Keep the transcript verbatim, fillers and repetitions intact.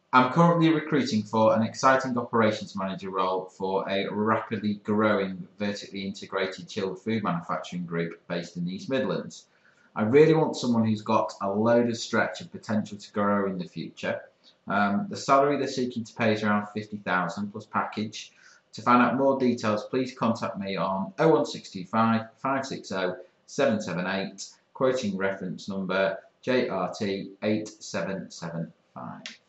I'm currently recruiting for an exciting operations manager role for a rapidly growing vertically integrated chilled food manufacturing group based in the East Midlands. I really want someone who's got a load of stretch and potential to grow in the future. Um, the salary they're seeking to pay is around fifty thousand plus package. To find out more details, please contact me on oh one six two five, five six oh, seven seven eight, quoting reference number J R T eight seven seven five.